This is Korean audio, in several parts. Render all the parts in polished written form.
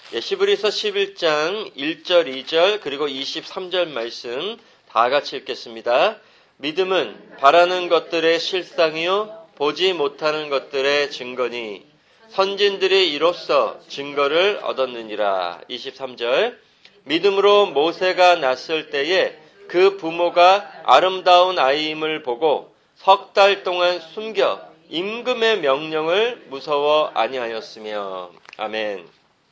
히브리서 11장 1절, 2절 그리고 23절 말씀 다 같이 읽겠습니다. 믿음은 바라는 것들의 실상이요 보지 못하는 것들의 증거니 선진들이 이로써 증거를 얻었느니라. 23절 믿음으로 모세가 낳았을 때에 그 부모가 아름다운 아이임을 보고 석 달 동안 숨겨 임금의 명령을 무서워 아니하였으며. 아멘.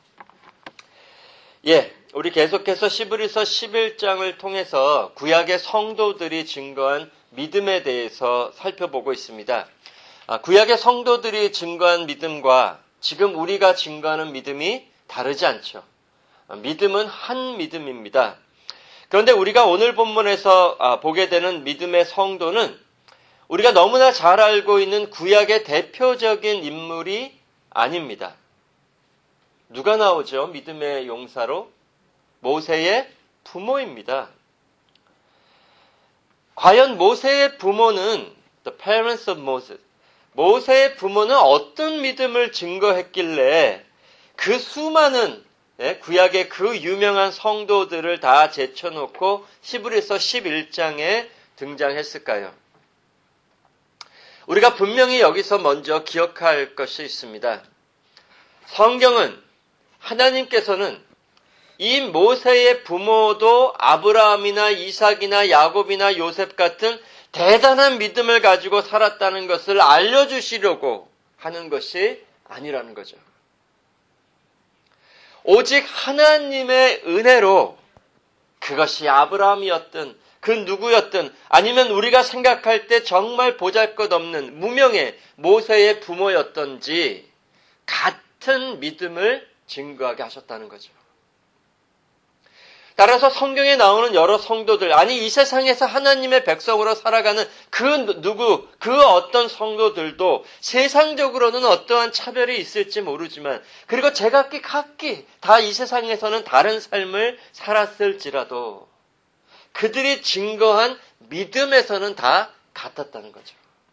우리 계속해서 히브리서 11장을 통해서 구약의 성도들이 증거한 믿음에 대해서 살펴보고 있습니다. 구약의 성도들이 증거한 믿음과 지금 우리가 증거하는 믿음이 다르지 않죠. 믿음은 한 믿음입니다. 그런데 우리가 오늘 본문에서 보게 되는 믿음의 성도는 우리가 너무나 잘 알고 있는 구약의 대표적인 인물이 아닙니다. 누가 나오죠? 믿음의 용사로? 모세의 부모입니다. 과연 모세의 부모는 the parents of Moses, 모세의 부모는 어떤 믿음을 증거했길래 그 수많은 구약의 그 유명한 성도들을 다 제쳐놓고 히브리서 11장에 등장했을까요? 우리가 분명히 여기서 먼저 기억할 것이 있습니다. 성경은 하나님께서는 이 모세의 부모도 아브라함이나 이삭이나 야곱이나 요셉 같은 대단한 믿음을 가지고 살았다는 것을 알려주시려고 하는 것이 아니라는 거죠. 오직 하나님의 은혜로 그것이 아브라함이었든 그 누구였든 아니면 우리가 생각할 때 정말 보잘것없는 무명의 모세의 부모였던지 같은 믿음을 증거하게 하셨다는 거죠. 따라서 성경에 나오는 여러 성도들, 아니 이 세상에서 하나님의 백성으로 살아가는 그 어떤 성도들도 세상적으로는 어떠한 차별이 있을지 모르지만 그리고 제각기 다 이 세상에서는 다른 삶을 살았을지라도 그들이 증거한 믿음에서는 다 같았다는 거죠.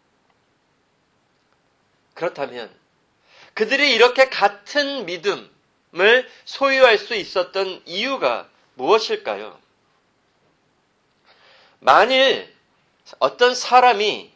그렇다면 그들이 이렇게 같은 믿음을 소유할 수 있었던 이유가 무엇일까요? 만일 어떤 사람이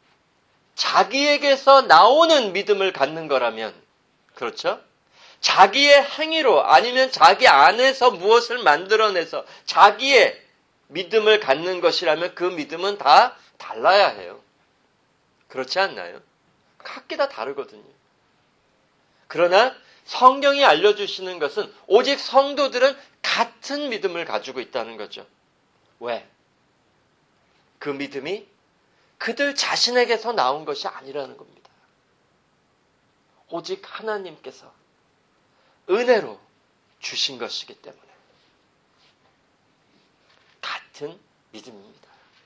자기에게서 나오는 믿음을 갖는 거라면, 그렇죠? 자기의 행위로 아니면 자기 안에서 무엇을 만들어내서 자기의 믿음을 갖는 것이라면 그 믿음은 다 달라야 해요. 그렇지 않나요? 각기 다 다르거든요. 그러나 성경이 알려주시는 것은 오직 성도들은 같은 믿음을 가지고 있다는 거죠. 왜? 그 믿음이 그들 자신에게서 나온 것이 아니라는 겁니다. 오직 하나님께서 은혜로 주신 것이기 때문에 같은 믿음입니다.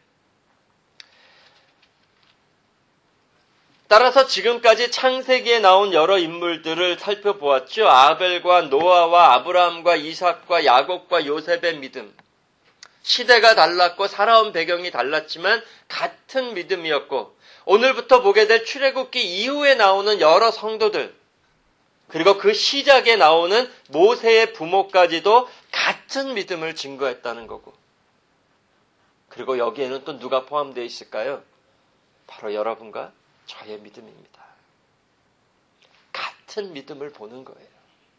따라서 지금까지 창세기에 나온 여러 인물들을 살펴보았죠. 아벨과 노아와 아브라함과 이삭과 야곱과 요셉의 믿음. 시대가 달랐고 살아온 배경이 달랐지만 같은 믿음이었고 오늘부터 보게 될 출애굽기 이후에 나오는 여러 성도들 그리고 그 시작에 나오는 모세의 부모까지도 같은 믿음을 증거했다는 거고 그리고 여기에는 또 누가 포함되어 있을까요? 바로 여러분과 저의 믿음입니다. 같은 믿음을 보는 거예요.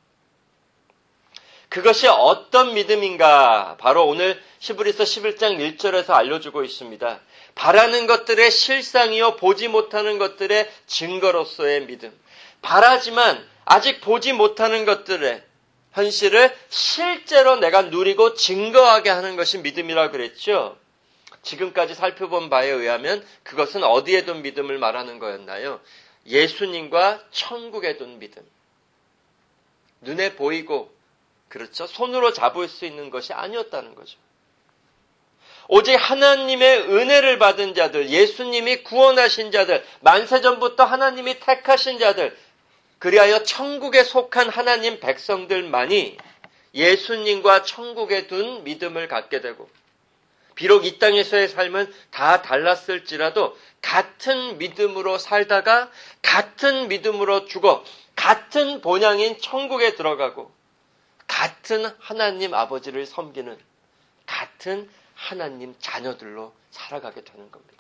그것이 어떤 믿음인가? 바로 오늘 히브리서 11장 1절에서 알려주고 있습니다. 바라는 것들의 실상이요 보지 못하는 것들의 증거로서의 믿음. 바라지만 아직 보지 못하는 것들의 현실을 실제로 내가 누리고 증거하게 하는 것이 믿음이라고 그랬죠. 지금까지 살펴본 바에 의하면 그것은 어디에 둔 믿음을 말하는 거였나요? 예수님과 천국에 둔 믿음. 눈에 보이고 그렇죠? 손으로 잡을 수 있는 것이 아니었다는 거죠. 오직 하나님의 은혜를 받은 자들, 예수님이 구원하신 자들, 만세전부터 하나님이 택하신 자들, 그리하여 천국에 속한 하나님 백성들만이 예수님과 천국에 둔 믿음을 갖게 되고 비록 이 땅에서의 삶은 다 달랐을지라도 같은 믿음으로 살다가 같은 믿음으로 죽어 같은 본향인 천국에 들어가고 같은 하나님 아버지를 섬기는 같은 하나님 자녀들로 살아가게 되는 겁니다.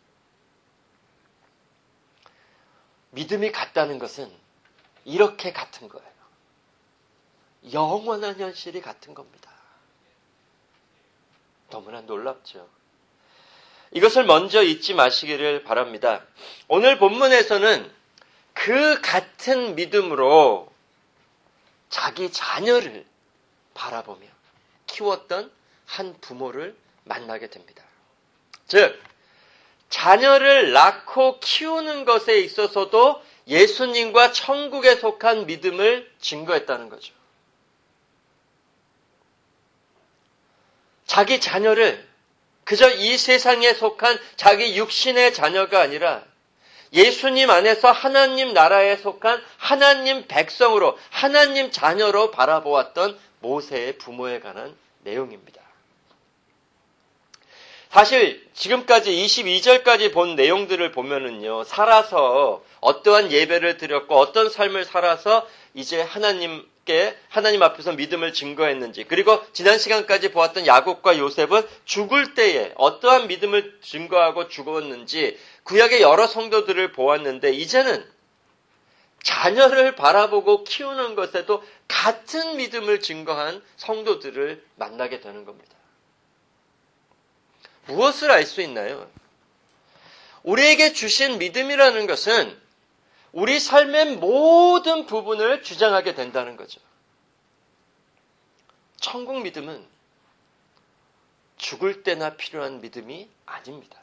믿음이 같다는 것은 이렇게 같은 거예요. 영원한 현실이 같은 겁니다. 너무나 놀랍죠. 이것을 먼저 잊지 마시기를 바랍니다. 오늘 본문에서는 그 같은 믿음으로 자기 자녀를 바라보며 키웠던 한 부모를 만나게 됩니다. 즉, 자녀를 낳고 키우는 것에 있어서도 예수님과 천국에 속한 믿음을 증거했다는 거죠. 자기 자녀를 그저 이 세상에 속한 자기 육신의 자녀가 아니라 예수님 안에서 하나님 나라에 속한 하나님 백성으로, 하나님 자녀로 바라보았던 모세의 부모에 관한 내용입니다. 사실 지금까지 22절까지 본 내용들을 보면은요, 살아서 어떠한 예배를 드렸고 어떤 삶을 살아서 이제 하나님 앞에서 믿음을 증거했는지, 그리고 지난 시간까지 보았던 야곱과 요셉은 죽을 때에 어떠한 믿음을 증거하고 죽었는지 구약의 여러 성도들을 보았는데, 이제는 자녀를 바라보고 키우는 것에도 같은 믿음을 증거한 성도들을 만나게 되는 겁니다. 무엇을 알 수 있나요? 우리에게 주신 믿음이라는 것은 우리 삶의 모든 부분을 주장하게 된다는 거죠. 천국 믿음은 죽을 때나 필요한 믿음이 아닙니다.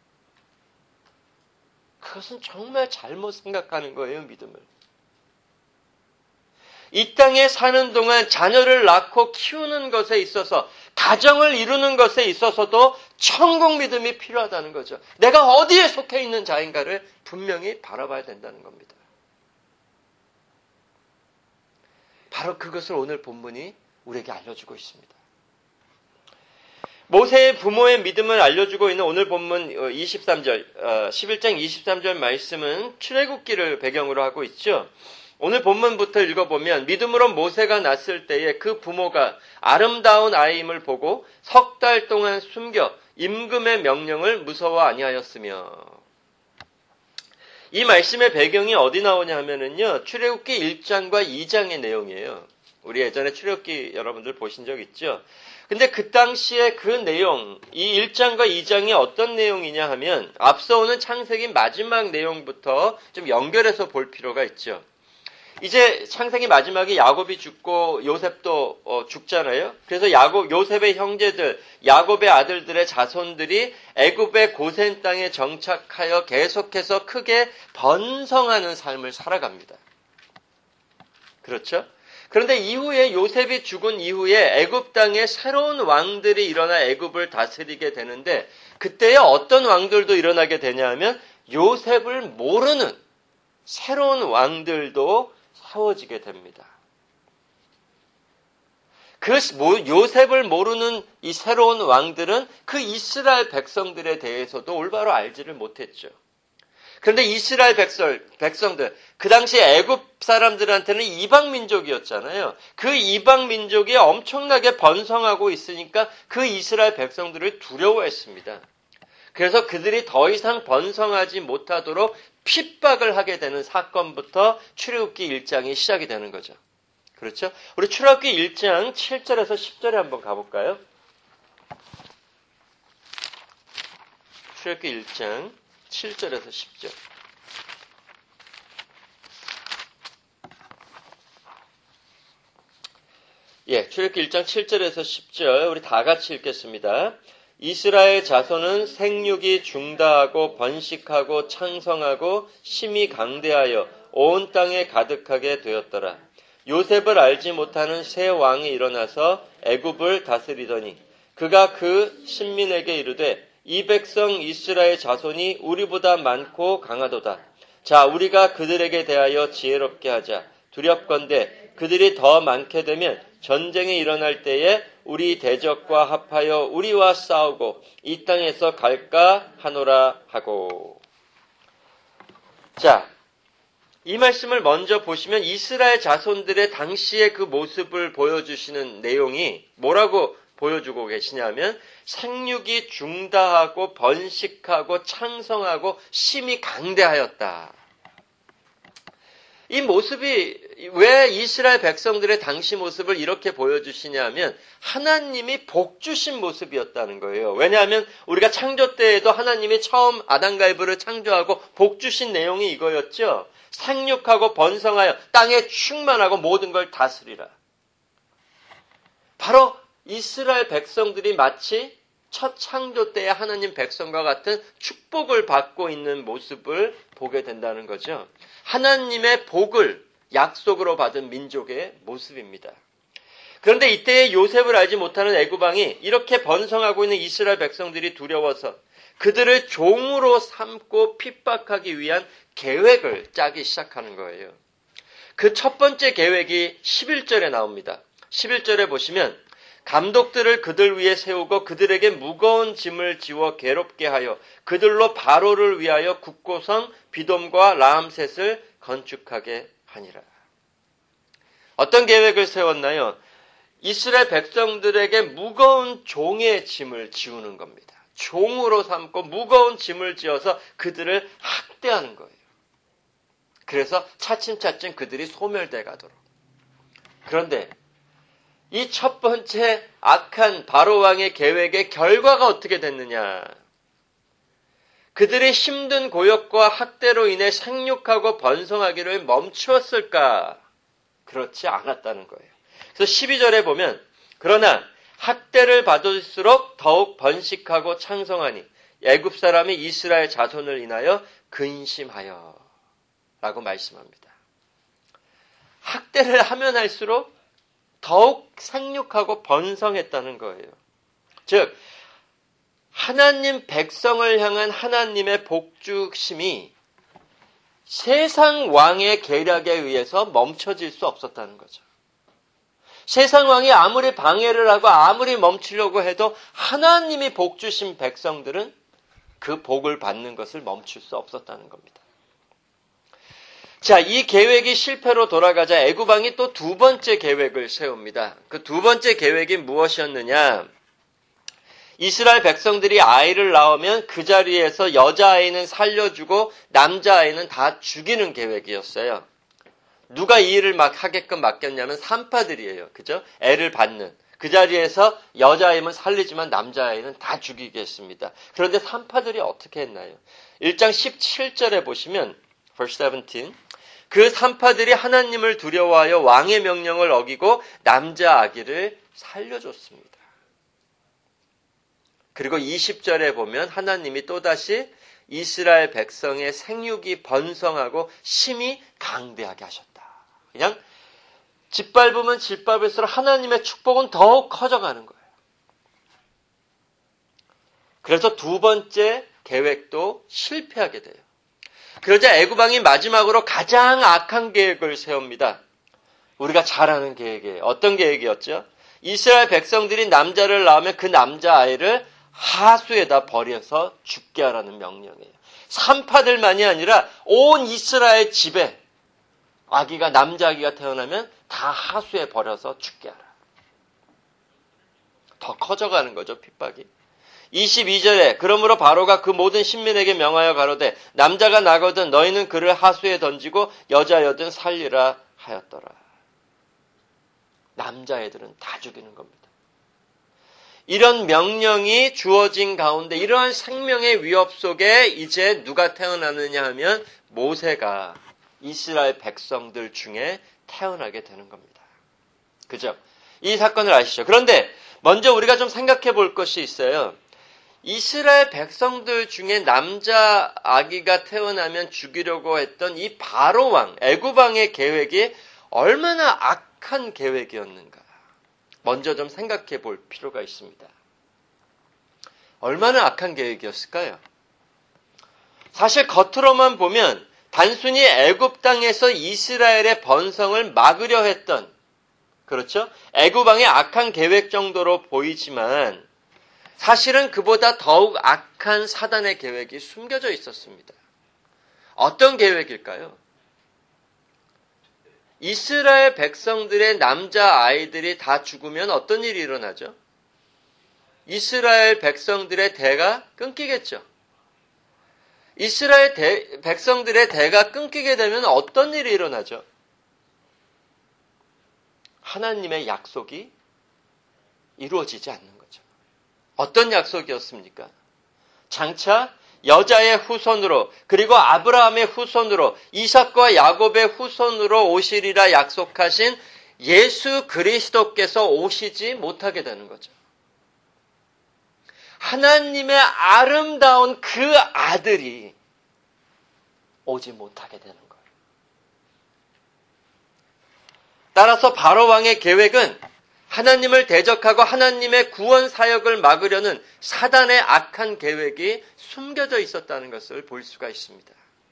그것은 정말 잘못 생각하는 거예요, 믿음을. 이 땅에 사는 동안 자녀를 낳고 키우는 것에 있어서, 가정을 이루는 것에 있어서도 천국 믿음이 필요하다는 거죠. 내가 어디에 속해 있는 자인가를 분명히 바라봐야 된다는 겁니다. 바로 그것을 오늘 본문이 우리에게 알려주고 있습니다. 모세의 부모의 믿음을 알려주고 있는 오늘 본문 23절, 11장 23절 말씀은 출애굽기를 배경으로 하고 있죠. 오늘 본문부터 읽어보면 믿음으로 모세가 낳았을 때에 그 부모가 아름다운 아이임을 보고 석 달 동안 숨겨 임금의 명령을 무서워 아니하였으며, 이 말씀의 배경이 어디 나오냐 하면은요, 출애굽기 1장과 2장의 내용이에요. 우리 예전에 출애굽기 여러분들 보신 적 있죠? 근데 그 당시에 그 내용, 이 1장과 2장이 어떤 내용이냐 하면 앞서 오는 창세기 마지막 내용부터 좀 연결해서 볼 필요가 있죠. 이제 창세기 마지막에 야곱이 죽고 요셉도 죽잖아요. 그래서 요셉의 형제들, 야곱의 아들들의 자손들이 애굽의 고센 땅에 정착하여 계속해서 크게 번성하는 삶을 살아갑니다. 그렇죠? 그런데 이후에 요셉이 죽은 이후에 애굽 땅에 새로운 왕들이 일어나 애굽을 다스리게 되는데, 그때에 어떤 왕들도 일어나게 되냐 하면 요셉을 모르는 새로운 왕들도 세워지게 됩니다. 그 요셉을 모르는 이 새로운 왕들은 그 이스라엘 백성들에 대해서도 올바로 알지를 못했죠. 그런데 이스라엘 백성들, 그 당시 애굽 사람들한테는 이방 민족이었잖아요. 그 이방 민족이 엄청나게 번성하고 있으니까 그 이스라엘 백성들을 두려워했습니다. 그래서 그들이 더 이상 번성하지 못하도록 핍박을 하게 되는 사건부터 출애굽기 1장이 시작이 되는 거죠. 그렇죠? 우리 출애굽기 1장 7절에서 10절에 한번 가볼까요? 출애굽기 1장 7절에서 10절. 출애굽기 1장 7절에서 10절 우리 다 같이 읽겠습니다. 이스라엘 자손은 생육이 중다하고 번식하고 창성하고 심히 강대하여 온 땅에 가득하게 되었더라. 요셉을 알지 못하는 새 왕이 일어나서 애굽을 다스리더니 그가 그 신민에게 이르되 이 백성 이스라엘 자손이 우리보다 많고 강하도다. 자, 우리가 그들에게 대하여 지혜롭게 하자. 두렵건대 그들이 더 많게 되면 전쟁이 일어날 때에 우리 대적과 합하여 우리와 싸우고 이 땅에서 갈까 하노라 하고. 자, 이 말씀을 먼저 보시면 이스라엘 자손들의 당시의 그 모습을 보여주시는 내용이 뭐라고 보여주고 계시냐면 생육이 중다하고 번식하고 창성하고 심히 강대하였다. 이 모습이 왜 이스라엘 백성들의 당시 모습을 이렇게 보여주시냐면 하나님이 복 주신 모습이었다는 거예요. 왜냐하면 우리가 창조 때에도 하나님이 처음 아담과 이브를 창조하고 복 주신 내용이 이거였죠. 생육하고 번성하여 땅에 충만하고 모든 걸 다스리라. 바로 이스라엘 백성들이 마치 첫 창조 때의 하나님 백성과 같은 축복을 받고 있는 모습을 보게 된다는 거죠. 하나님의 복을 약속으로 받은 민족의 모습입니다. 그런데 이때의 요셉을 알지 못하는 애굽 왕이 이렇게 번성하고 있는 이스라엘 백성들이 두려워서 그들을 종으로 삼고 핍박하기 위한 계획을 짜기 시작하는 거예요. 그 첫 번째 계획이 11절에 나옵니다. 11절에 보시면 감독들을 그들 위에 세우고 그들에게 무거운 짐을 지워 괴롭게 하여 그들로 바로를 위하여 국고성 비돔과 라암셋을 건축하게 하니라. 어떤 계획을 세웠나요? 이스라엘 백성들에게 무거운 종의 짐을 지우는 겁니다. 종으로 삼고 무거운 짐을 지어서 그들을 학대하는 거예요. 그래서 차츰차츰 그들이 소멸돼 가도록. 그런데 이 첫 번째 악한 바로왕의 계획의 결과가 어떻게 됐느냐? 그들의 힘든 고역과 학대로 인해 생육하고 번성하기를 멈추었을까? 그렇지 않았다는 거예요. 그래서 12절에 보면 그러나 학대를 받을수록 더욱 번식하고 창성하니 애굽 사람이 이스라엘 자손을 인하여 근심하여 라고 말씀합니다. 학대를 하면 할수록 더욱 생육하고 번성했다는 거예요. 즉 하나님 백성을 향한 하나님의 복주심이 세상 왕의 계략에 의해서 멈춰질 수 없었다는 거죠. 세상 왕이 아무리 방해를 하고 아무리 멈추려고 해도 하나님이 복주신 백성들은 그 복을 받는 것을 멈출 수 없었다는 겁니다. 자, 이 계획이 실패로 돌아가자 애굽 왕이 또 두 번째 계획을 세웁니다. 그 두 번째 계획이 무엇이었느냐? 이스라엘 백성들이 아이를 낳으면 그 자리에서 여자아이는 살려주고 남자아이는 다 죽이는 계획이었어요. 누가 이 일을 막 하게끔 맡겼냐면 산파들이에요. 그죠? 애를 받는. 그 자리에서 여자아이는 살리지만 남자아이는 다 죽이겠습니다. 그런데 산파들이 어떻게 했나요? 1장 17절에 보시면 verse 17 그 산파들이 하나님을 두려워하여 왕의 명령을 어기고 남자 아기를 살려줬습니다. 그리고 20절에 보면 하나님이 또다시 이스라엘 백성의 생육이 번성하고 심히 강대하게 하셨다. 그냥 짓밟으면 짓밟을수록 하나님의 축복은 더욱 커져가는 거예요. 그래서 두 번째 계획도 실패하게 돼요. 그러자 애굽 왕이 마지막으로 가장 악한 계획을 세웁니다. 우리가 잘 아는 계획이에요. 어떤 계획이었죠? 이스라엘 백성들이 남자를 낳으면 그 남자아이를 하수에다 버려서 죽게 하라는 명령이에요. 산파들만이 아니라 온 이스라엘 집에 아기가 남자 아기가 태어나면 다 하수에 버려서 죽게 하라. 더 커져가는 거죠, 핍박이. 22절에 그러므로 바로가 그 모든 신민에게 명하여 가로되 남자가 나거든 너희는 그를 하수에 던지고 여자여든 살리라 하였더라. 남자애들은 다 죽이는 겁니다. 이런 명령이 주어진 가운데 이러한 생명의 위협 속에 이제 누가 태어나느냐 하면 모세가 이스라엘 백성들 중에 태어나게 되는 겁니다. 그죠? 이 사건을 아시죠? 그런데 먼저 우리가 좀 생각해 볼 것이 있어요. 이스라엘 백성들 중에 남자 아기가 태어나면 죽이려고 했던 이 바로 왕, 애굽 왕의 계획이 얼마나 악한 계획이었는가. 먼저 좀 생각해 볼 필요가 있습니다. 얼마나 악한 계획이었을까요? 사실 겉으로만 보면 단순히 애굽 땅에서 이스라엘의 번성을 막으려 했던, 그렇죠? 애굽 왕의 악한 계획 정도로 보이지만 사실은 그보다 더욱 악한 사단의 계획이 숨겨져 있었습니다. 어떤 계획일까요? 이스라엘 백성들의 남자 아이들이 다 죽으면 어떤 일이 일어나죠? 이스라엘 백성들의 대가 끊기겠죠. 이스라엘 백성들의 대가 끊기게 되면 어떤 일이 일어나죠? 하나님의 약속이 이루어지지 않는 거죠. 어떤 약속이었습니까? 장차 여자의 후손으로 그리고 아브라함의 후손으로 이삭과 야곱의 후손으로 오시리라 약속하신 예수 그리스도께서 오시지 못하게 되는 거죠. 하나님의 아름다운 그 아들이 오지 못하게 되는 거예요. 따라서 바로왕의 계획은 하나님을 대적하고 하나님의 구원 사역을 막으려는 사단의 악한 계획이 숨겨져 있었다는 것을 볼 수가 있습니다.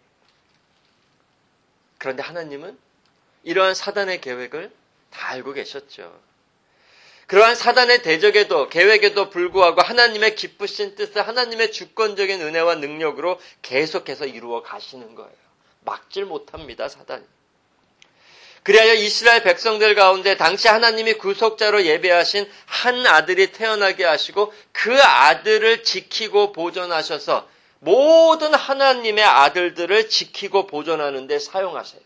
그런데 하나님은 이러한 사단의 계획을 다 알고 계셨죠. 그러한 사단의 대적에도 계획에도 불구하고 하나님의 기쁘신 뜻을 하나님의 주권적인 은혜와 능력으로 계속해서 이루어 가시는 거예요. 막질 못합니다, 사단이. 그리하여 이스라엘 백성들 가운데 당시 하나님이 구속자로 예배하신 한 아들이 태어나게 하시고 그 아들을 지키고 보존하셔서 모든 하나님의 아들들을 지키고 보존하는 데 사용하세요.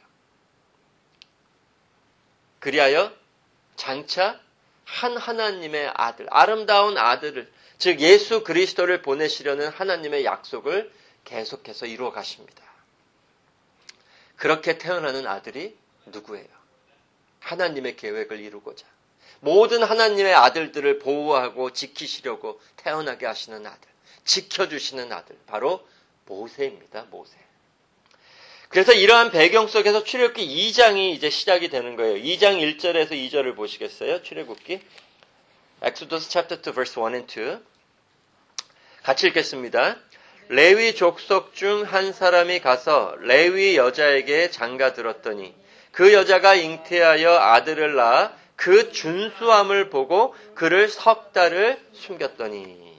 그리하여 장차 한 하나님의 아들, 아름다운 아들을, 즉 예수 그리스도를 보내시려는 하나님의 약속을 계속해서 이루어 가십니다. 그렇게 태어나는 아들이 누구예요? 하나님의 계획을 이루고자 모든 하나님의 아들들을 보호하고 지키시려고 태어나게 하시는 아들, 지켜주시는 아들, 바로 모세입니다. 모세. 그래서 이러한 배경 속에서 출애굽기 2장이 이제 시작이 되는 거예요. 2장 1절에서 2절을 보시겠어요? 출애굽기 Exodus chapter 2 verse 1 and 2 같이 읽겠습니다. 레위 족속 중 한 사람이 가서 레위 여자에게 장가들었더니 그 여자가 잉태하여 아들을 낳아 그 준수함을 보고 그를 석 달을 숨겼더니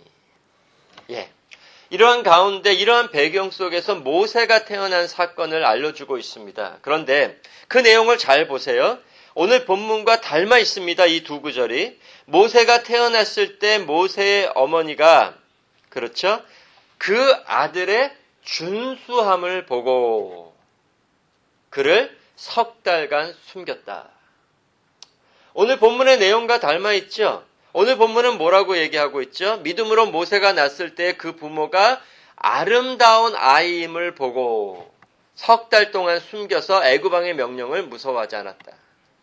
이러한 가운데 이러한 배경 속에서 모세가 태어난 사건을 알려주고 있습니다. 그런데 그 내용을 잘 보세요. 오늘 본문과 닮아 있습니다. 이 두 구절이. 모세가 태어났을 때 모세의 어머니가 그렇죠? 그 아들의 준수함을 보고 그를 석 달간 숨겼다. 오늘 본문의 내용과 닮아 있죠? 오늘 본문은 뭐라고 얘기하고 있죠? 믿음으로 모세가 낳았을 때 그 부모가 아름다운 아이임을 보고 석 달 동안 숨겨서 애굽 왕의 명령을 무서워하지 않았다.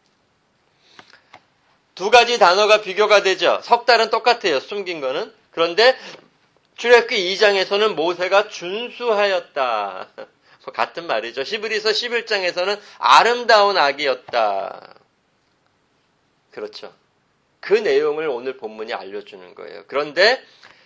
두 가지 단어가 비교가 되죠. 석 달은 똑같아요. 숨긴 거는. 그런데 출애굽기 2장에서는 모세가 준수하였다. 같은 말이죠. 히브리서 11장에서는 아름다운 아기였다. 그렇죠. 그 내용을 오늘 본문이 알려주는 거예요. 그런데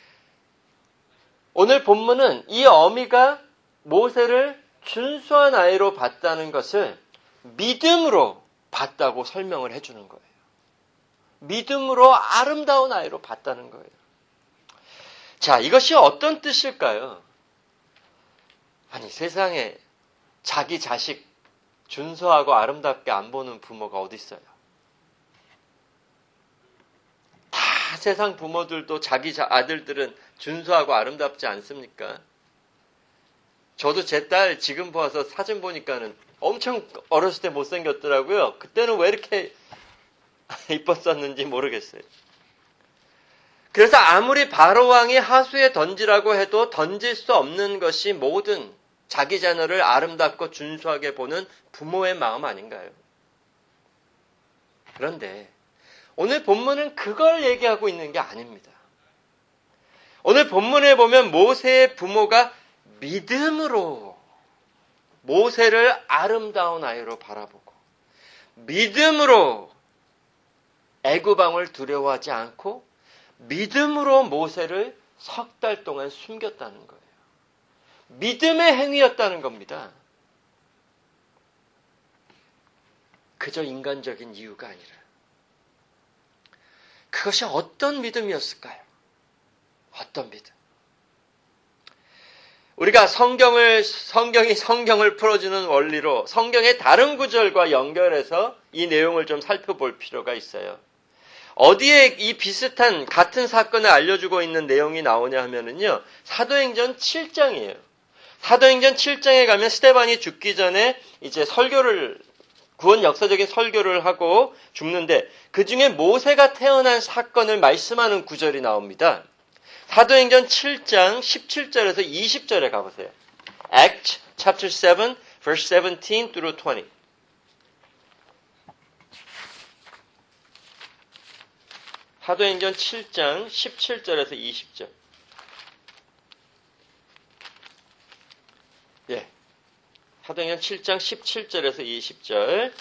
오늘 본문은 이 어미가 모세를 준수한 아이로 봤다는 것을 믿음으로 봤다고 설명을 해주는 거예요. 믿음으로 아름다운 아이로 봤다는 거예요. 자, 이것이 어떤 뜻일까요? 아니, 세상에 자기 자식 준수하고 아름답게 안 보는 부모가 어디 있어요? 세상 부모들도 자기 아들들은 준수하고 아름답지 않습니까? 저도 제 딸 지금 봐서 사진 보니까는 엄청 어렸을 때 못생겼더라고요. 그때는 왜 이렇게 이뻤었는지 모르겠어요. 그래서 아무리 바로왕이 하수에 던지라고 해도 던질 수 없는 것이 모든 자기 자녀를 아름답고 준수하게 보는 부모의 마음 아닌가요? 그런데 오늘 본문은 그걸 얘기하고 있는 게 아닙니다. 오늘 본문에 보면 모세의 부모가 믿음으로 모세를 아름다운 아이로 바라보고 믿음으로 애굽 왕을 두려워하지 않고 믿음으로 모세를 석 달 동안 숨겼다는 거예요. 믿음의 행위였다는 겁니다. 그저 인간적인 이유가 아니라 그것이 어떤 믿음이었을까요? 어떤 믿음? 우리가 성경을 풀어주는 원리로 성경의 다른 구절과 연결해서 이 내용을 좀 살펴볼 필요가 있어요. 어디에 이 비슷한 같은 사건을 알려주고 있는 내용이 나오냐 하면은요, 사도행전 7장이에요. 사도행전 7장에 가면 스데반이 죽기 전에 이제 구원 역사적인 설교를 하고 죽는데 그 중에 모세가 태어난 사건을 말씀하는 구절이 나옵니다. 사도행전 7장 17절에서 20절에 가보세요. Acts chapter 7, verse 17 through 20. 사도행전 7장 17절에서 20절. 예. 사도행전 7장 17절에서 20절.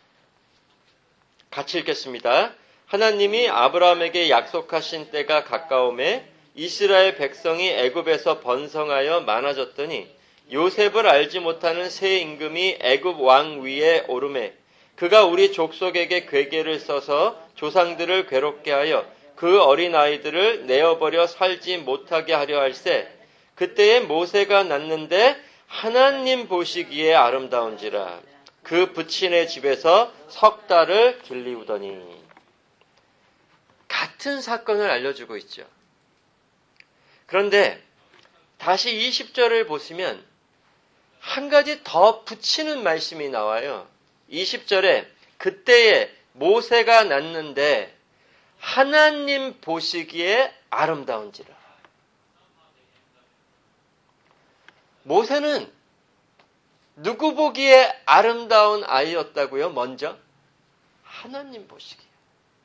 같이 읽겠습니다. 하나님이 아브라함에게 약속하신 때가 가까움에 이스라엘 백성이 애굽에서 번성하여 많아졌더니 요셉을 알지 못하는 새 임금이 애굽 왕 위에 오르매 그가 우리 족속에게 궤계를 써서 조상들을 괴롭게 하여 그 어린아이들을 내어버려 살지 못하게 하려 할세. 그때에 모세가 낳는데 하나님 보시기에 아름다운지라. 그 부친의 집에서 석 달을 길리우더니. 같은 사건을 알려주고 있죠. 그런데 다시 20절을 보시면 한 가지 더 붙이는 말씀이 나와요. 20절에 그때에 모세가 낳는데 하나님 보시기에 아름다운지라. 모세는 누구 보기에 아름다운 아이였다고요? 먼저 하나님 보시기에.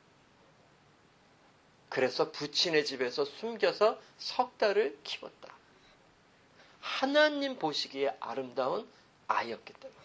그래서 부친의 집에서 숨겨서 석 달을 키웠다. 하나님 보시기에 아름다운 아이였기 때문에.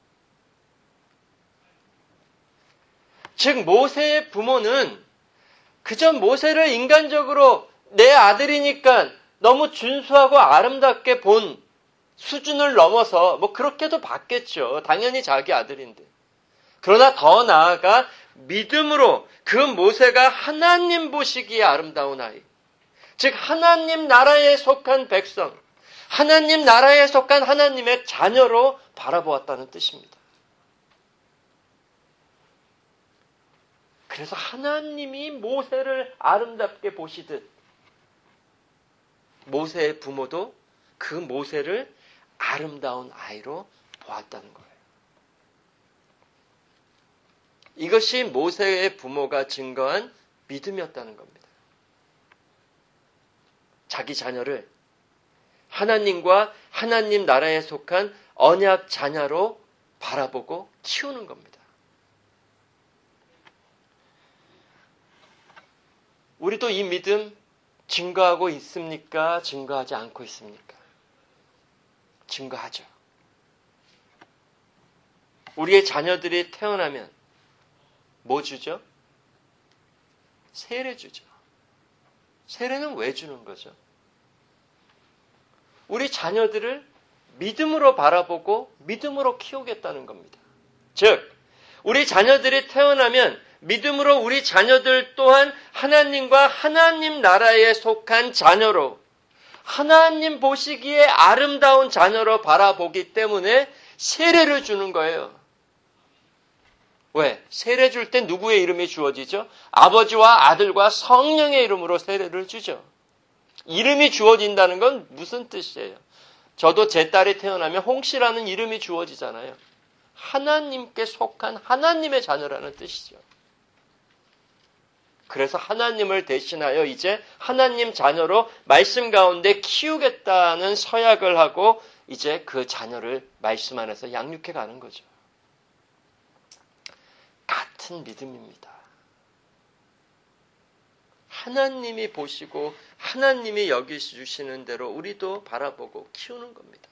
즉 모세의 부모는 그저 모세를 인간적으로 내 아들이니까 너무 준수하고 아름답게 본 수준을 넘어서 그렇게도 봤겠죠. 당연히 자기 아들인데. 그러나 더 나아가 믿음으로 그 모세가 하나님 보시기에 아름다운 아이, 즉 하나님 나라에 속한 백성, 하나님 나라에 속한 하나님의 자녀로 바라보았다는 뜻입니다. 그래서 하나님이 모세를 아름답게 보시듯 모세의 부모도 그 모세를 아름다운 아이로 보았다는 거예요. 이것이 모세의 부모가 증거한 믿음이었다는 겁니다. 자기 자녀를 하나님과 하나님 나라에 속한 언약 자녀로 바라보고 키우는 겁니다. 우리도 이 믿음 증거하고 있습니까? 증거하지 않고 있습니까? 증거하죠. 우리의 자녀들이 태어나면 뭐 주죠? 세례 주죠. 세례는 왜 주는 거죠? 우리 자녀들을 믿음으로 바라보고 믿음으로 키우겠다는 겁니다. 즉, 우리 자녀들이 태어나면 믿음으로 우리 자녀들 또한 하나님과 하나님 나라에 속한 자녀로, 하나님 보시기에 아름다운 자녀로 바라보기 때문에 세례를 주는 거예요. 왜? 세례 줄 때 누구의 이름이 주어지죠? 아버지와 아들과 성령의 이름으로 세례를 주죠. 이름이 주어진다는 건 무슨 뜻이에요? 저도 제 딸이 태어나면 홍씨라는 이름이 주어지잖아요. 하나님께 속한 하나님의 자녀라는 뜻이죠. 그래서 하나님을 대신하여 이제 하나님 자녀로 말씀 가운데 키우겠다는 서약을 하고 이제 그 자녀를 말씀 안에서 양육해 가는 거죠. 같은 믿음입니다. 하나님이 보시고 하나님이 여기주시는 대로 우리도 바라보고 키우는 겁니다.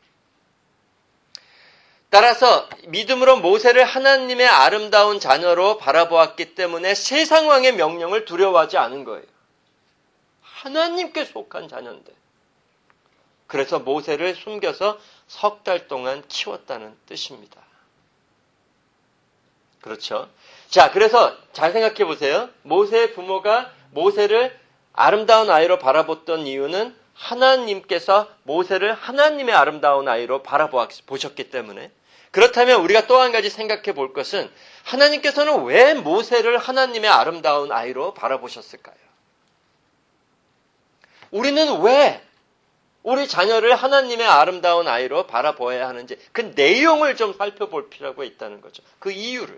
따라서 믿음으로 모세를 하나님의 아름다운 자녀로 바라보았기 때문에 세상 왕의 명령을 두려워하지 않은 거예요. 하나님께 속한 자녀인데. 그래서 모세를 숨겨서 석 달 동안 키웠다는 뜻입니다. 그렇죠? 자, 그래서 잘 생각해 보세요. 모세의 부모가 모세를 아름다운 아이로 바라봤던 이유는 하나님께서 모세를 하나님의 아름다운 아이로 바라보셨기 때문에, 그렇다면 우리가 또 한 가지 생각해 볼 것은 하나님께서는 왜 모세를 하나님의 아름다운 아이로 바라보셨을까요? 우리는 왜 우리 자녀를 하나님의 아름다운 아이로 바라보아야 하는지 그 내용을 좀 살펴볼 필요가 있다는 거죠. 그 이유를.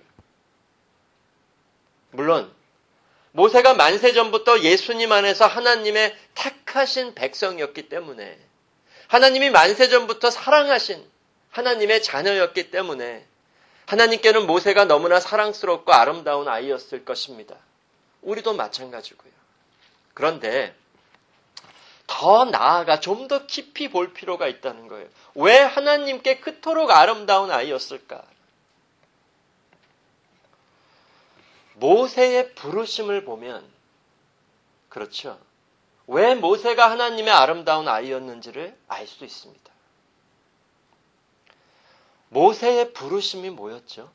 물론 모세가 만세전부터 예수님 안에서 하나님의 택하신 백성이었기 때문에, 하나님이 만세전부터 사랑하신 하나님의 자녀였기 때문에 하나님께는 모세가 너무나 사랑스럽고 아름다운 아이였을 것입니다. 우리도 마찬가지고요. 그런데 더 나아가 좀 더 깊이 볼 필요가 있다는 거예요. 왜 하나님께 그토록 아름다운 아이였을까? 모세의 부르심을 보면, 그렇죠, 왜 모세가 하나님의 아름다운 아이였는지를 알 수 있습니다. 모세의 부르심이 뭐였죠?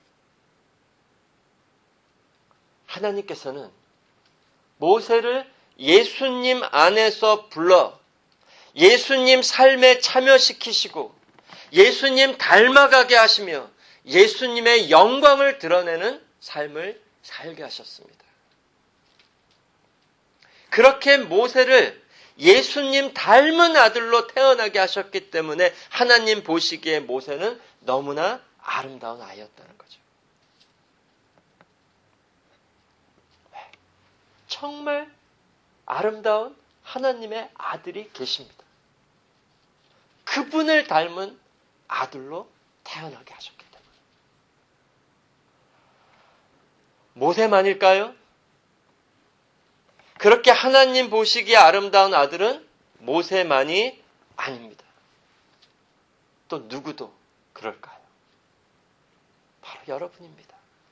하나님께서는 모세를 예수님 안에서 불러 예수님 삶에 참여시키시고 예수님 닮아가게 하시며 예수님의 영광을 드러내는 삶을 살게 하셨습니다. 그렇게 모세를 예수님 닮은 아들로 태어나게 하셨기 때문에 하나님 보시기에 모세는 너무나 아름다운 아이였다는 거죠. 정말 아름다운 하나님의 아들이 계십니다. 그분을 닮은 아들로 태어나게 하셨기 때문에. 모세만일까요? 그렇게 하나님 보시기에 아름다운 아들은 모세만이 아닙니다. 또 누구도 그럴까요? 바로 여러분입니다.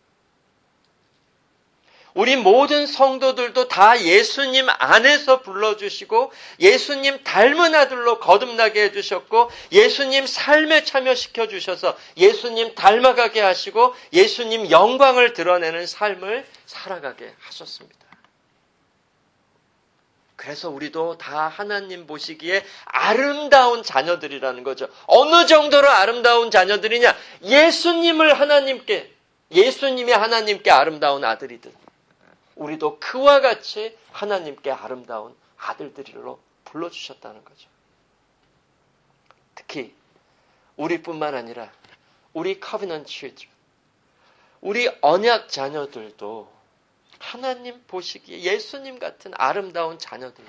우리 모든 성도들도 다 예수님 안에서 불러주시고 예수님 닮은 아들로 거듭나게 해주셨고 예수님 삶에 참여시켜 주셔서 예수님 닮아가게 하시고 예수님 영광을 드러내는 삶을 살아가게 하셨습니다. 그래서 우리도 다 하나님 보시기에 아름다운 자녀들이라는 거죠. 어느 정도로 아름다운 자녀들이냐? 예수님이 하나님께 아름다운 아들이듯 우리도 그와 같이 하나님께 아름다운 아들들로 불러주셨다는 거죠. 특히 우리뿐만 아니라 우리 covenant children, 우리 언약 자녀들도 하나님 보시기에 예수님 같은 아름다운 자녀들로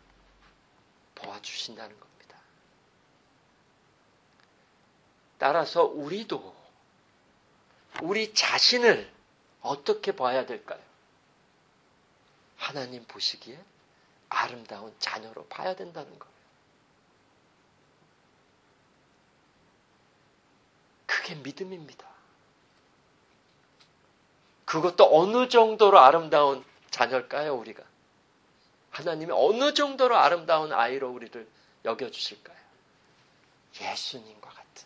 보아주신다는 겁니다. 따라서 우리도 우리 자신을 어떻게 봐야 될까요? 하나님 보시기에 아름다운 자녀로 봐야 된다는 거예요. 그게 믿음입니다. 그것도 어느 정도로 아름다운 자녀일까요, 우리가? 하나님이 어느 정도로 아름다운 아이로 우리를 여겨주실까요? 예수님과 같은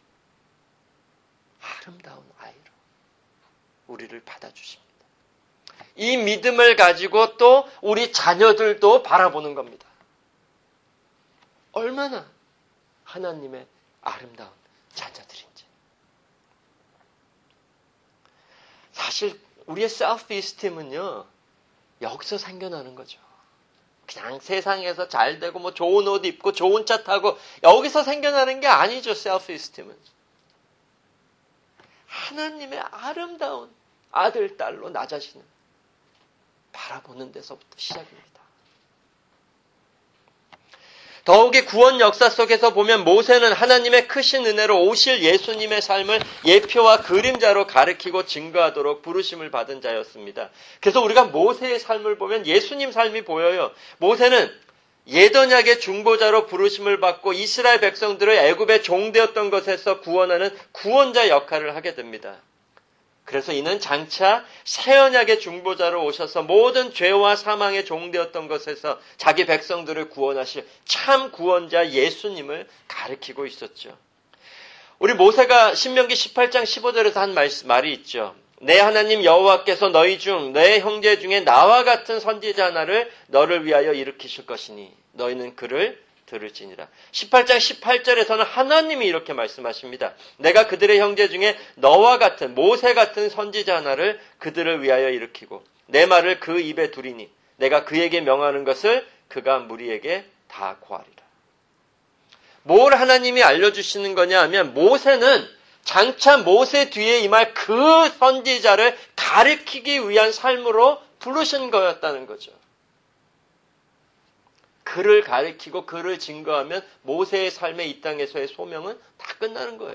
아름다운 아이로 우리를 받아주십니다. 이 믿음을 가지고 또 우리 자녀들도 바라보는 겁니다. 얼마나 하나님의 아름다운 자녀들인지. 사실 우리의 self-esteem은요, 여기서 생겨나는 거죠. 그냥 세상에서 잘 되고 뭐 좋은 옷 입고 좋은 차 타고 여기서 생겨나는 게 아니죠. self-esteem은. 하나님의 아름다운 아들, 딸로 나 자신을 바라보는 데서부터 시작입니다. 더욱이 구원 역사 속에서 보면 모세는 하나님의 크신 은혜로 오실 예수님의 삶을 예표와 그림자로 가리키고 증거하도록 부르심을 받은 자였습니다. 그래서 우리가 모세의 삶을 보면 예수님 삶이 보여요. 모세는 옛언약의 중보자로 부르심을 받고 이스라엘 백성들을 애굽의 종되었던 것에서 구원하는 구원자 역할을 하게 됩니다. 그래서 이는 장차 새언약의 중보자로 오셔서 모든 죄와 사망의 종되었던 것에서 자기 백성들을 구원하실 참 구원자 예수님을 가리키고 있었죠. 우리 모세가 신명기 18장 15절에서 한 말이 있죠. 내 하나님 여호와께서 너희 중 내 형제 중에 나와 같은 선지자 하나를 너를 위하여 일으키실 것이니 너희는 그를 들을지니라. 18장 18절에서는 하나님이 이렇게 말씀하십니다. 내가 그들의 형제 중에 너와 같은 모세 같은 선지자 하나를 그들을 위하여 일으키고 내 말을 그 입에 두리니 내가 그에게 명하는 것을 그가 무리에게 다 고하리라. 뭘 하나님이 알려주시는 거냐 하면 모세는 장차 모세 뒤에 임할 그 선지자를 가르치기 위한 삶으로 부르신 거였다는 거죠. 그를 가르치고 그를 증거하면 모세의 삶의 이 땅에서의 소명은 다 끝나는 거예요.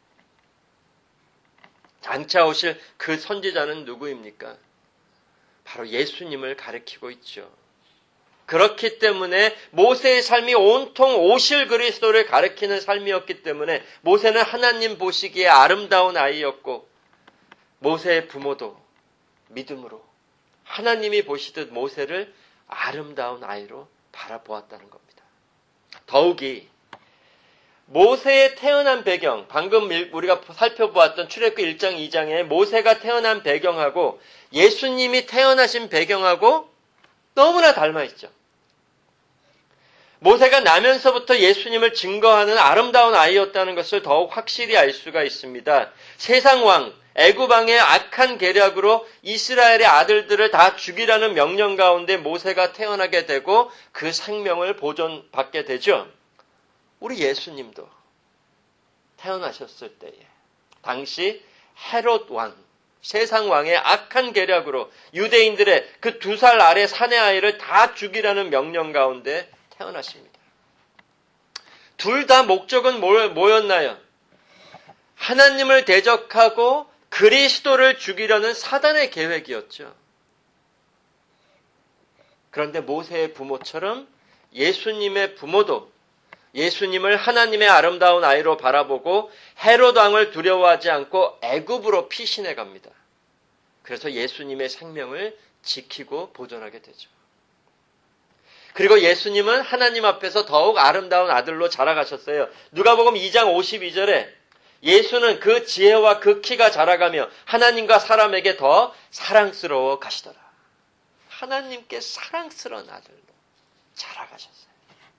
장차 오실 그 선지자는 누구입니까? 바로 예수님을 가르치고 있죠. 그렇기 때문에 모세의 삶이 온통 오실 그리스도를 가리키는 삶이었기 때문에 모세는 하나님 보시기에 아름다운 아이였고 모세의 부모도 믿음으로 하나님이 보시듯 모세를 아름다운 아이로 바라보았다는 겁니다. 더욱이 모세의 태어난 배경, 방금 우리가 살펴보았던 출애굽기 1장 2장에 모세가 태어난 배경하고 예수님이 태어나신 배경하고 너무나 닮아 있죠. 모세가 나면서부터 예수님을 증거하는 아름다운 아이였다는 것을 더욱 확실히 알 수가 있습니다. 세상 왕, 애굽 왕의 악한 계략으로 이스라엘의 아들들을 다 죽이라는 명령 가운데 모세가 태어나게 되고 그 생명을 보존받게 되죠. 우리 예수님도 태어나셨을 때에 당시 헤롯 왕, 세상 왕의 악한 계략으로 유대인들의 그 2살 아래 사내 아이를 다 죽이라는 명령 가운데 태어나십니다. 둘 다 목적은 뭐였나요? 하나님을 대적하고 그리스도를 죽이려는 사단의 계획이었죠. 그런데 모세의 부모처럼 예수님의 부모도 예수님을 하나님의 아름다운 아이로 바라보고 헤롯 왕을 두려워하지 않고 애굽으로 피신해 갑니다. 그래서 예수님의 생명을 지키고 보존하게 되죠. 그리고 예수님은 하나님 앞에서 더욱 아름다운 아들로 자라가셨어요. 누가복음 2장 52절에 예수는 그 지혜와 그 키가 자라가며 하나님과 사람에게 더 사랑스러워 가시더라. 하나님께 사랑스러운 아들로 자라가셨어요.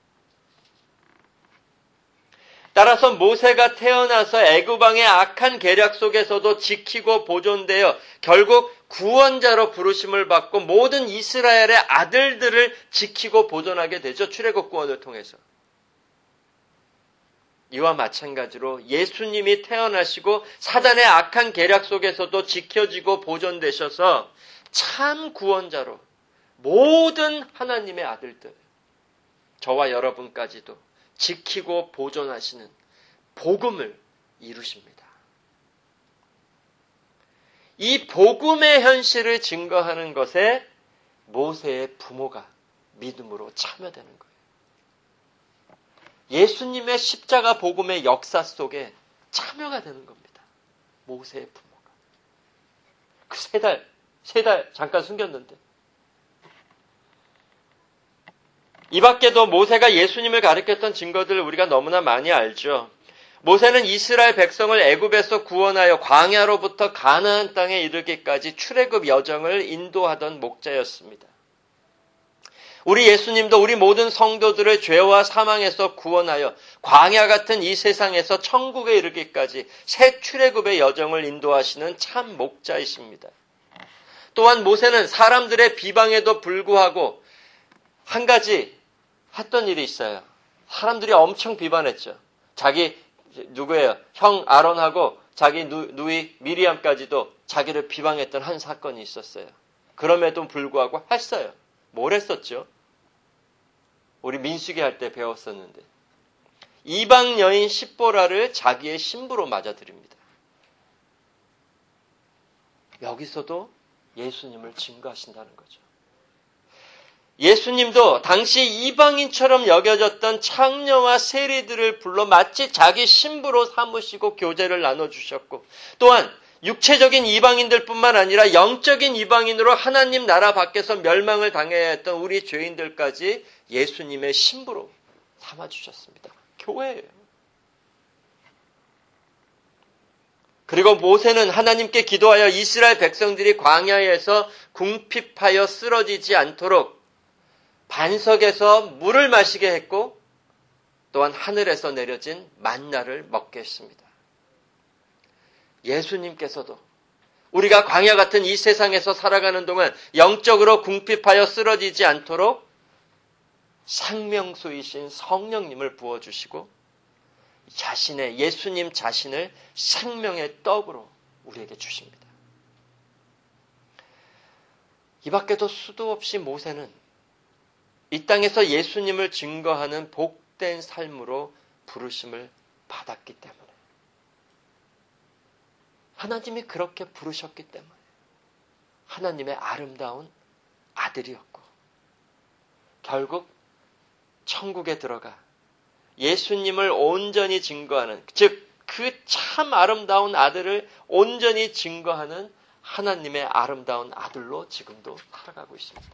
따라서 모세가 태어나서 애굽 왕의 악한 계략 속에서도 지키고 보존되어 결국 구원자로 부르심을 받고 모든 이스라엘의 아들들을 지키고 보존하게 되죠. 출애굽 구원을 통해서. 이와 마찬가지로 예수님이 태어나시고 사단의 악한 계략 속에서도 지켜지고 보존되셔서 참 구원자로 모든 하나님의 아들들, 저와 여러분까지도 지키고 보존하시는 복음을 이루십니다. 이 복음의 현실을 증거하는 것에 모세의 부모가 믿음으로 참여되는 거예요. 예수님의 십자가 복음의 역사 속에 참여가 되는 겁니다. 모세의 부모가. 그 세 달 잠깐 숨겼는데. 이 밖에도 모세가 예수님을 가르쳤던 증거들을 우리가 너무나 많이 알죠. 모세는 이스라엘 백성을 애굽에서 구원하여 광야로부터 가나안 땅에 이르기까지 출애굽 여정을 인도하던 목자였습니다. 우리 예수님도 우리 모든 성도들을 죄와 사망에서 구원하여 광야 같은 이 세상에서 천국에 이르기까지 새 출애굽의 여정을 인도하시는 참 목자이십니다. 또한 모세는 사람들의 비방에도 불구하고 한 가지 했던 일이 있어요. 사람들이 엄청 비방했죠. 자기 누구예요? 형 아론하고 자기 누이 미리암까지도 자기를 비방했던 한 사건이 있었어요. 그럼에도 불구하고 했어요. 뭘 했었죠? 우리 민수기 할 때 배웠었는데 이방 여인 십보라를 자기의 신부로 맞아들입니다. 여기서도 예수님을 증거하신다는 거죠. 예수님도 당시 이방인처럼 여겨졌던 창녀와 세리들을 불러 마치 자기 신부로 삼으시고 교제를 나눠주셨고 또한 육체적인 이방인들뿐만 아니라 영적인 이방인으로 하나님 나라 밖에서 멸망을 당해야 했던 우리 죄인들까지 예수님의 신부로 삼아주셨습니다. 교회예요. 그리고 모세는 하나님께 기도하여 이스라엘 백성들이 광야에서 궁핍하여 쓰러지지 않도록 반석에서 물을 마시게 했고 또한 하늘에서 내려진 만나를 먹게 했습니다. 예수님께서도 우리가 광야 같은 이 세상에서 살아가는 동안 영적으로 궁핍하여 쓰러지지 않도록 생명수이신 성령님을 부어주시고 자신의 예수님 자신을 생명의 떡으로 우리에게 주십니다. 이 밖에도 수도 없이 모세는 이 땅에서 예수님을 증거하는 복된 삶으로 부르심을 받았기 때문에 하나님이 그렇게 부르셨기 때문에 하나님의 아름다운 아들이었고 결국 천국에 들어가 예수님을 온전히 증거하는 즉 그 참 아름다운 아들을 온전히 증거하는 하나님의 아름다운 아들로 지금도 살아가고 있습니다.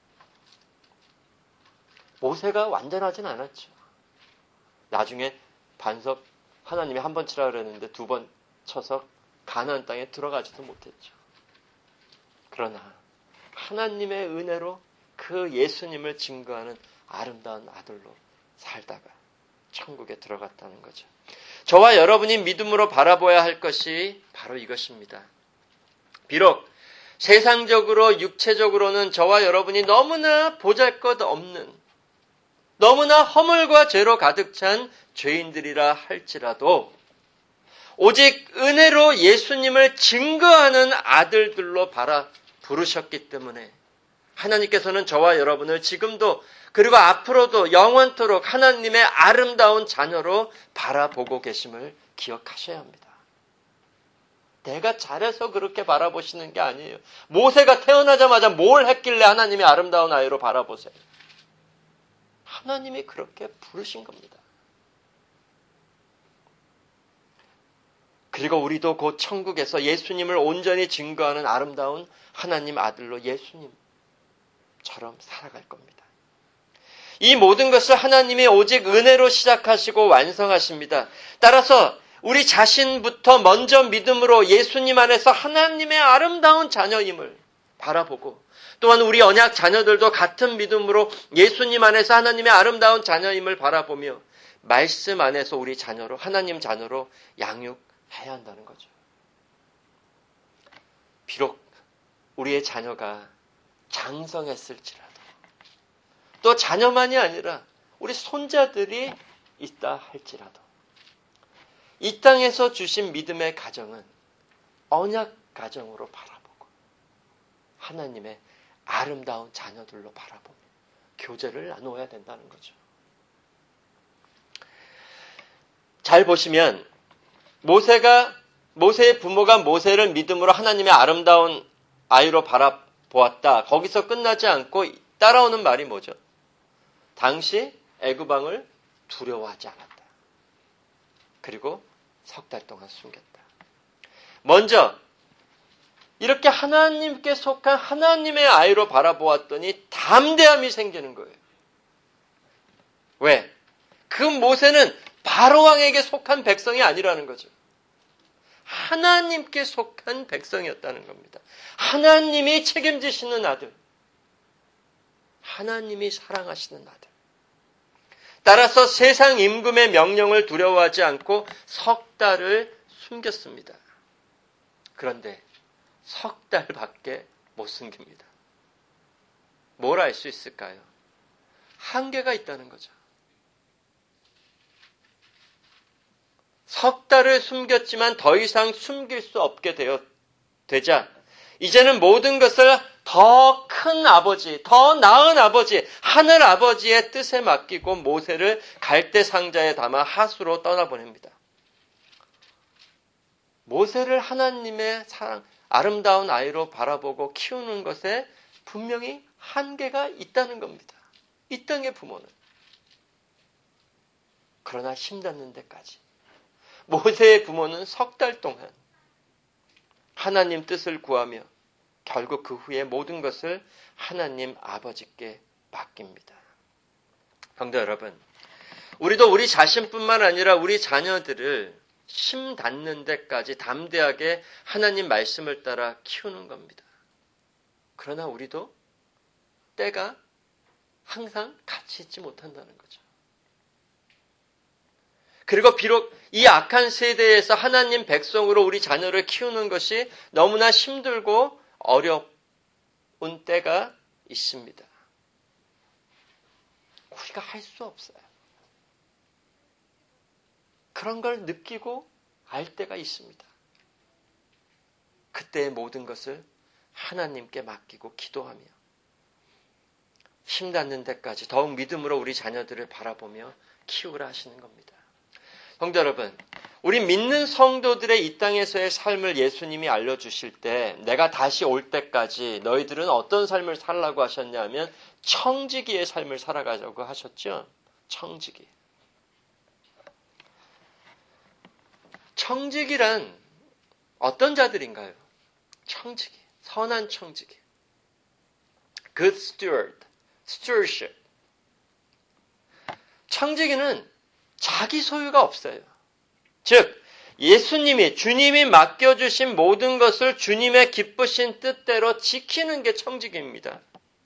모세가 완전하진 않았죠. 나중에 반석 하나님이 한 번 치라 그랬는데 두 번 쳐서 가나안 땅에 들어가지도 못했죠. 그러나 하나님의 은혜로 그 예수님을 증거하는 아름다운 아들로 살다가 천국에 들어갔다는 거죠. 저와 여러분이 믿음으로 바라봐야 할 것이 바로 이것입니다. 비록 세상적으로 육체적으로는 저와 여러분이 너무나 보잘것없는 너무나 허물과 죄로 가득 찬 죄인들이라 할지라도 오직 은혜로 예수님을 증거하는 아들들로 부르셨기 때문에 하나님께서는 저와 여러분을 지금도 그리고 앞으로도 영원토록 하나님의 아름다운 자녀로 바라보고 계심을 기억하셔야 합니다. 내가 잘해서 그렇게 바라보시는 게 아니에요. 모세가 태어나자마자 뭘 했길래 하나님의 아름다운 아이로 바라보세요. 하나님이 그렇게 부르신 겁니다. 그리고 우리도 곧 천국에서 예수님을 온전히 증거하는 아름다운 하나님 아들로 예수님처럼 살아갈 겁니다. 이 모든 것을 하나님이 오직 은혜로 시작하시고 완성하십니다. 따라서 우리 자신부터 먼저 믿음으로 예수님 안에서 하나님의 아름다운 자녀임을 바라보고 또한 우리 언약 자녀들도 같은 믿음으로 예수님 안에서 하나님의 아름다운 자녀임을 바라보며 말씀 안에서 우리 자녀로 하나님 자녀로 양육해야 한다는 거죠. 비록 우리의 자녀가 장성했을지라도 또 자녀만이 아니라 우리 손자들이 있다 할지라도 이 땅에서 주신 믿음의 가정은 언약 가정으로 바라보고 하나님의 아름다운 자녀들로 바라보며 교제를 나누어야 된다는 거죠. 잘 보시면 모세의 부모가 모세를 믿음으로 하나님의 아름다운 아이로 바라보았다. 거기서 끝나지 않고 따라오는 말이 뭐죠? 당시 애굽왕을 두려워하지 않았다. 그리고 석 달 동안 숨겼다. 먼저 이렇게 하나님께 속한 하나님의 아이로 바라보았더니 담대함이 생기는 거예요. 왜? 그 모세는 바로왕에게 속한 백성이 아니라는 거죠. 하나님께 속한 백성이었다는 겁니다. 하나님이 책임지시는 아들. 하나님이 사랑하시는 아들. 따라서 세상 임금의 명령을 두려워하지 않고 석 달을 숨겼습니다. 그런데 석 달밖에 못 숨깁니다. 뭘 알 수 있을까요? 한계가 있다는 거죠. 석 달을 숨겼지만 더 이상 숨길 수 없게 되자 이제는 모든 것을 더 큰 아버지, 더 나은 아버지, 하늘 아버지의 뜻에 맡기고 모세를 갈대 상자에 담아 하수로 떠나보냅니다. 모세를 하나님의 사랑, 아름다운 아이로 바라보고 키우는 것에 분명히 한계가 있다는 겁니다. 이 땅의 부모는. 그러나 힘닿는 데까지. 모세의 부모는 석 달 동안 하나님 뜻을 구하며 결국 그 후에 모든 것을 하나님 아버지께 맡깁니다. 성도 여러분, 우리도 우리 자신뿐만 아니라 우리 자녀들을 심 닿는 데까지 담대하게 하나님 말씀을 따라 키우는 겁니다. 그러나 우리도 때가 항상 같이 있지 못한다는 거죠. 그리고 비록 이 악한 세대에서 하나님 백성으로 우리 자녀를 키우는 것이 너무나 힘들고 어려운 때가 있습니다. 우리가 할 수 없어요. 그런 걸 느끼고 알 때가 있습니다. 그때의 모든 것을 하나님께 맡기고 기도하며 힘 닿는 데까지 더욱 믿음으로 우리 자녀들을 바라보며 키우라 하시는 겁니다. 성도 여러분, 우리 믿는 성도들의 이 땅에서의 삶을 예수님이 알려주실 때 내가 다시 올 때까지 너희들은 어떤 삶을 살라고 하셨냐면 청지기의 삶을 살아가자고 하셨죠. 청지기. 청지기란 어떤 자들인가요? 청지기, 선한 청지기. Good steward, stewardship. 청지기는 자기 소유가 없어요. 즉, 예수님이, 주님이 맡겨주신 모든 것을 주님의 기쁘신 뜻대로 지키는 게 청지기입니다.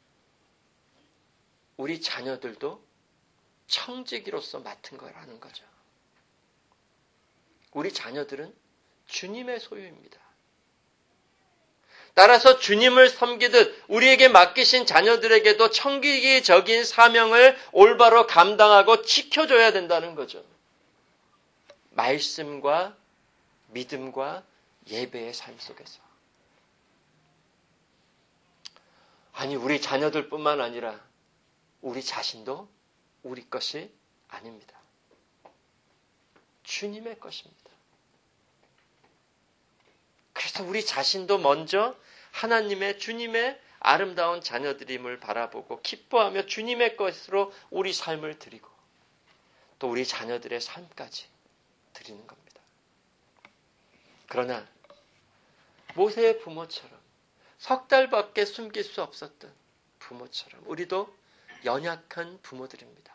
우리 자녀들도 청지기로서 맡은 거라는 거죠. 우리 자녀들은 주님의 소유입니다. 따라서 주님을 섬기듯 우리에게 맡기신 자녀들에게도 청지기적인 사명을 올바로 감당하고 지켜줘야 된다는 거죠. 말씀과 믿음과 예배의 삶 속에서. 아니, 우리 자녀들뿐만 아니라 우리 자신도 우리 것이 아닙니다. 주님의 것입니다. 그래서 우리 자신도 먼저 하나님의, 주님의 아름다운 자녀들임을 바라보고 기뻐하며 주님의 것으로 우리 삶을 드리고 또 우리 자녀들의 삶까지 드리는 겁니다. 그러나 모세의 부모처럼 석 달밖에 숨길 수 없었던 부모처럼 우리도 연약한 부모들입니다.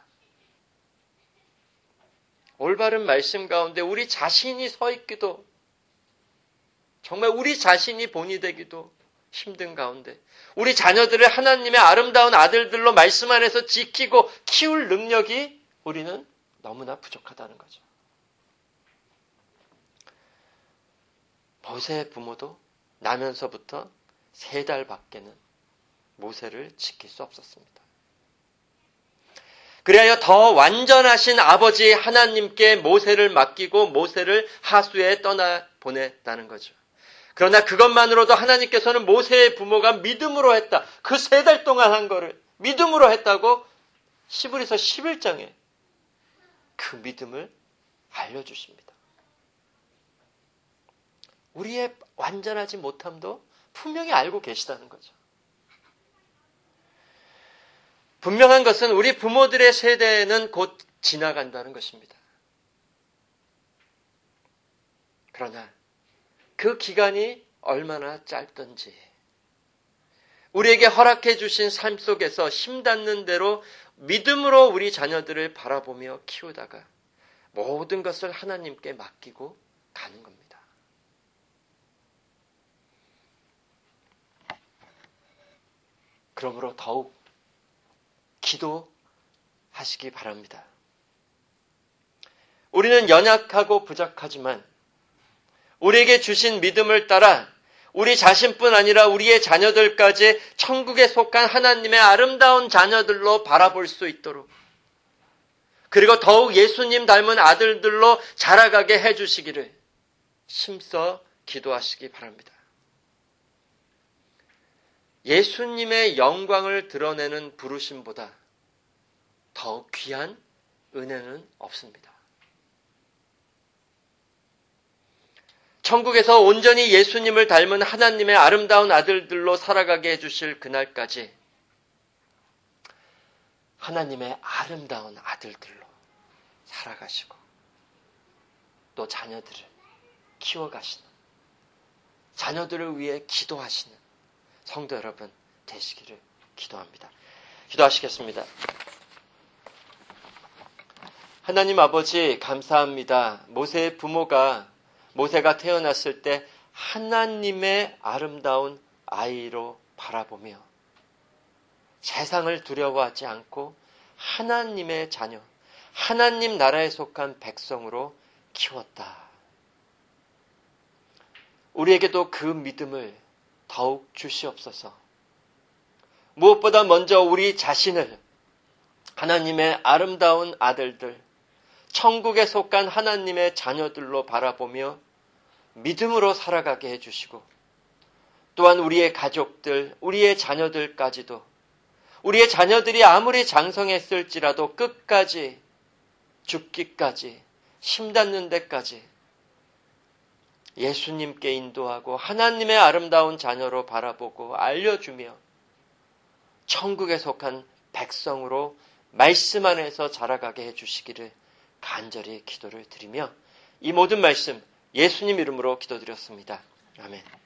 올바른 말씀 가운데 우리 자신이 서 있기도, 정말 우리 자신이 본이 되기도 힘든 가운데 우리 자녀들을 하나님의 아름다운 아들들로 말씀 안에서 지키고 키울 능력이 우리는 너무나 부족하다는 거죠. 모세의 부모도 나면서부터 3달밖에는 모세를 지킬 수 없었습니다. 그리하여 더 완전하신 아버지 하나님께 모세를 맡기고 모세를 하수에 떠나 보냈다는 거죠. 그러나 그것만으로도 하나님께서는 모세의 부모가 믿음으로 했다. 그 3달 동안 한 거를 믿음으로 했다고 히브리서 11장에 그 믿음을 알려주십니다. 우리의 완전하지 못함도 분명히 알고 계시다는 거죠. 분명한 것은 우리 부모들의 세대는 곧 지나간다는 것입니다. 그러나 그 기간이 얼마나 짧던지 우리에게 허락해 주신 삶 속에서 힘 닿는 대로 믿음으로 우리 자녀들을 바라보며 키우다가 모든 것을 하나님께 맡기고 가는 겁니다. 그러므로 더욱 기도하시기 바랍니다. 우리는 연약하고 부족하지만 우리에게 주신 믿음을 따라 우리 자신뿐 아니라 우리의 자녀들까지 천국에 속한 하나님의 아름다운 자녀들로 바라볼 수 있도록 그리고 더욱 예수님 닮은 아들들로 자라가게 해주시기를 힘써 기도하시기 바랍니다. 예수님의 영광을 드러내는 부르심보다 더 귀한 은혜는 없습니다. 천국에서 온전히 예수님을 닮은 하나님의 아름다운 아들들로 살아가게 해주실 그날까지 하나님의 아름다운 아들들로 살아가시고 또 자녀들을 키워가시는, 자녀들을 위해 기도하시는 성도 여러분 되시기를 기도합니다. 기도하시겠습니다. 하나님 아버지 감사합니다. 모세의 부모가 모세가 태어났을 때 하나님의 아름다운 아이로 바라보며 세상을 두려워하지 않고 하나님의 자녀, 하나님 나라에 속한 백성으로 키웠다. 우리에게도 그 믿음을 더욱 주시옵소서. 무엇보다 먼저 우리 자신을 하나님의 아름다운 아들들, 천국에 속한 하나님의 자녀들로 바라보며 믿음으로 살아가게 해주시고, 또한 우리의 가족들, 우리의 자녀들까지도, 우리의 자녀들이 아무리 장성했을지라도 끝까지, 죽기까지, 힘닿는 데까지 예수님께 인도하고 하나님의 아름다운 자녀로 바라보고 알려주며 천국에 속한 백성으로 말씀 안에서 자라가게 해주시기를 간절히 기도를 드리며 이 모든 말씀 예수님 이름으로 기도드렸습니다. 아멘.